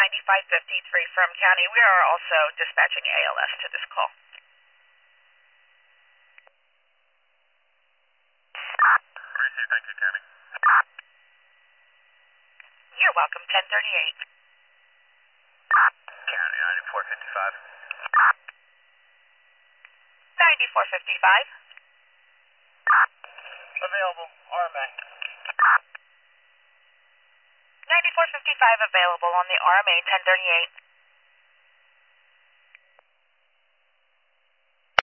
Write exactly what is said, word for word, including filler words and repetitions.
ninety-five fifty-three from County. We are also dispatching A L S to this call. Appreciate it. Thank you, County. You're welcome, ten thirty-eight. County ninety-four fifty-five. ninety-four fifty-five. Available, R M A. ninety-four fifty-five available on the R M A ten thirty-eight.